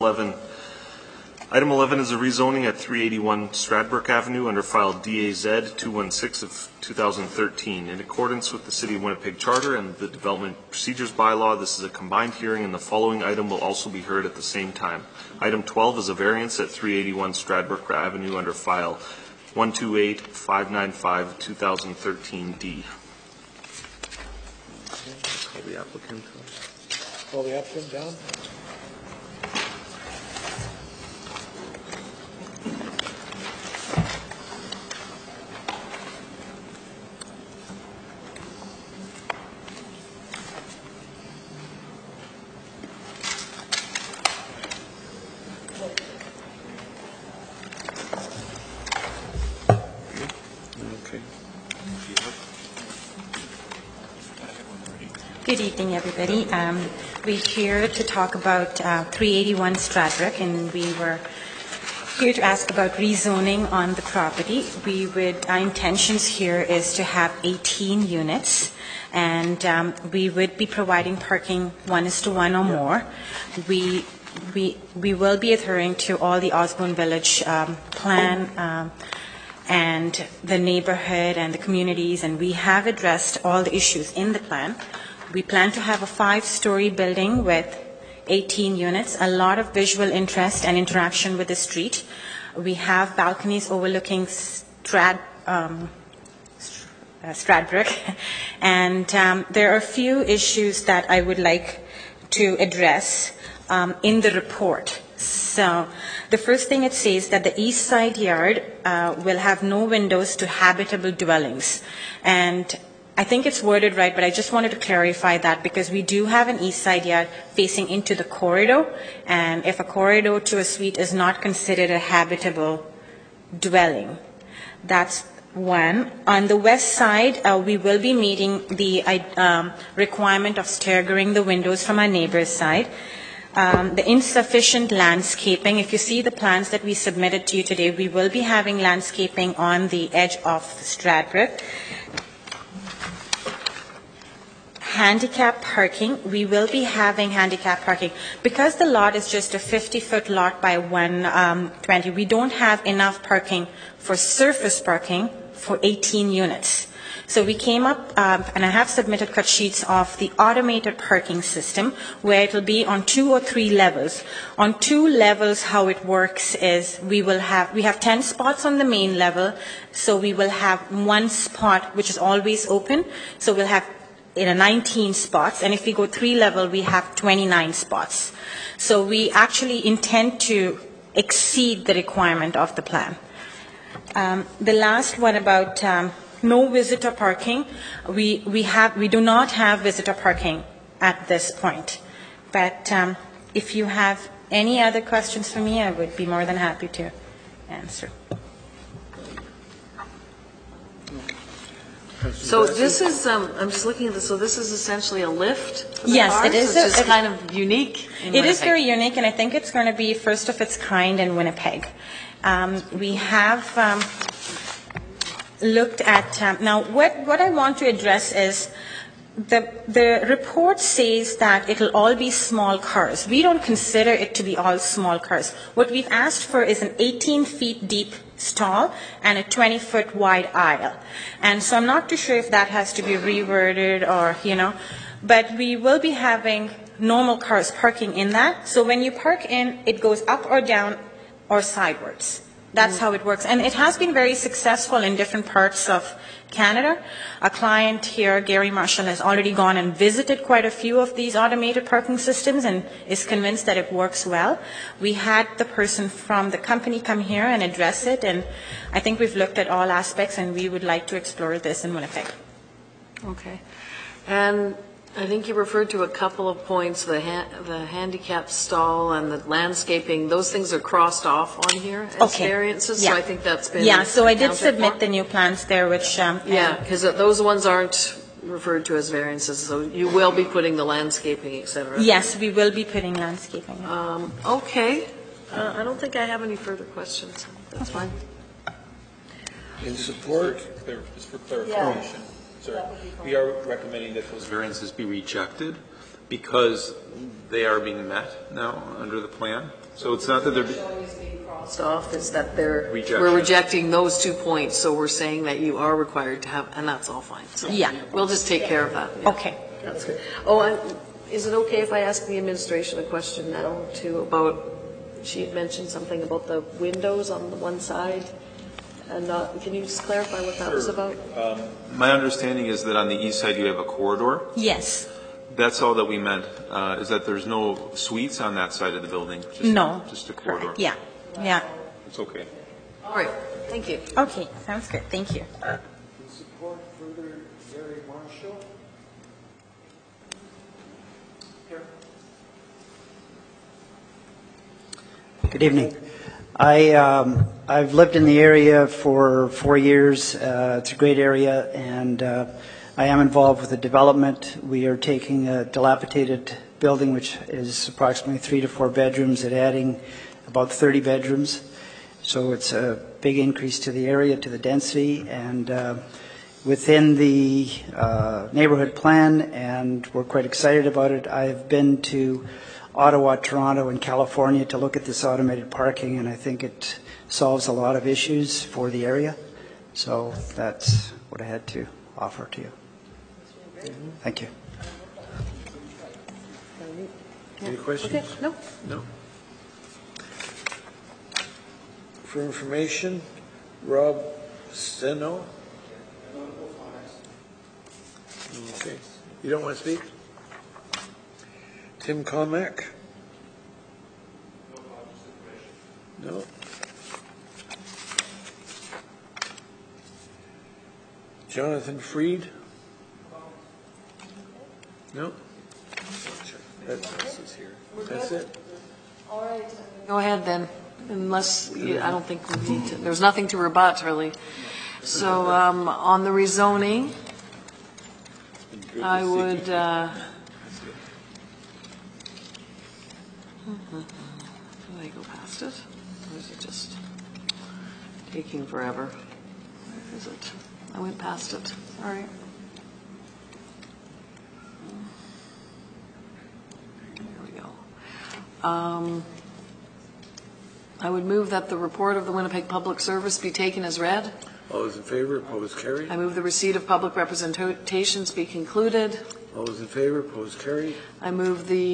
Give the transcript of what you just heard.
11. Item 11 is a rezoning at 381 Stradbrook Avenue under file DAZ 216 of 2013. In accordance with the City of Winnipeg Charter and the Development Procedures Bylaw, this is a combined hearing and the following item will also be heard at the same time. Item 12 is a variance at 381 Stradbrook Avenue under file 128595 2013D. Call the applicant. Call the applicant down. Good evening, everybody. We're here to talk about 381 Stradbrook, and we were here to ask about rezoning on the property. Our intentions here is to have 18 units, and we would be providing parking 1:1 or more. We will be adhering to all the Osborne Village plan and the neighborhood and the communities, and we have addressed all the issues in the plan. We plan to have a 5-story building with 18 units, a lot of visual interest and interaction with the street. We have balconies overlooking Stradbrook, and there are a few issues that I would like to address in the report. So the first thing it says that the east side yard will have no windows to habitable dwellings, and I think it's worded right, but I just wanted to clarify that because we do have an east side yard facing into the corridor, and if a corridor to a suite is not considered a habitable dwelling, that's one. On the west side, we will be meeting the requirement of staggering the windows from our neighbor's side. The insufficient landscaping, if you see the plans that we submitted to you today, we will be having landscaping on the edge of Stradbrook. Handicap parking, we will be having handicap parking. Because the lot is just a 50-foot lot by 120, we don't have enough parking for surface parking for 18 units. So we came up, and I have submitted cut sheets of the automated parking system where it will be on 2 or 3 levels. On 2 levels, how it works is we have 10 spots on the main level, so we will have 1 spot which is always open. So we'll have 19 spots, and if we go 3 level, we have 29 spots. So we actually intend to exceed the requirement of the plan. The last one about no visitor parking, we do not have visitor parking at this point. But if you have any other questions for me, I would be more than happy to answer. So this is, I'm just looking at this, so this is essentially a lift for the yes, cars, it is. Which is kind of unique in It Winnipeg. is very unique, and I think it's going to be first of its kind in Winnipeg. We have looked at, now what I want to address is the report says that it'll all be small cars. We don't consider it to be all small cars. What we've asked for is an 18 feet deep stall and a 20-foot wide aisle. And so I'm not too sure if that has to be reworded or, but we will be having normal cars parking in that. So when you park in, it goes up or down or sideways. That's how it works. And it has been very successful in different parts of Canada. A client here, Gary Marshall, has already gone and visited quite a few of these automated parking systems and is convinced that it works well. We had the person from the company come here and address it, and I think we've looked at all aspects, and we would like to explore this in Winnipeg. Okay. And I think you referred to a couple of points, the handicap stall and the landscaping. Those things are crossed off on here as variances, so I think that's been so I did submit the new plans there, which... because those ones aren't referred to as variances, so you will be putting the landscaping, et cetera. Yes, we will be putting landscaping. Okay. I don't think I have any further questions. That's fine. In support? Just for clarification. Sorry. We are recommending that those variances be rejected because they are being met now under the plan. So it's not that they're, Crossed off is that we're Rejection. rejecting those 2 points, so we're saying that you are required to have, and that's all fine. So Yeah. we'll just take care of that. Yeah. Okay. That's good. Oh, is it okay if I ask the administration a question now, too, about, she had mentioned something about the windows on the one side, and can you just clarify what that was about? my understanding is that on the east side you have a corridor. Yes. That's all that we meant, is that there's no suites on that side of the building? No. Just a corridor? Yeah. Yeah. It's okay. All right, thank you. Okay, sounds good. Thank you. In support, further, Gary Marshall. Good evening. I've lived in the area for 4 years. It's a great area, and I am involved with the development. We are taking a dilapidated building, which is approximately 3 to 4 bedrooms, and adding about 30 bedrooms. So it's a big increase to the area, to the density, and within the neighborhood plan, and we're quite excited about it. I've been to Ottawa, Toronto, and California to look at this automated parking, and I think it solves a lot of issues for the area. So that's what I had to offer to you. Thank you. Any questions? Okay, no? No. For information, Rob Steno. Okay. You don't want to speak? Tim Comack? No. Jonathan Freed? No. That's it. Go ahead then, unless, I don't think we need to, there's nothing to rebut, really. So on the rezoning, I would, do I go past it? Or is it just taking forever? Where is it? I went past it, all right. There we go. I would move that the report of the Winnipeg Public Service be taken as read. All those in favor, opposed, carried. I move the receipt of public representations be concluded. All those in favor, opposed, carried. I move the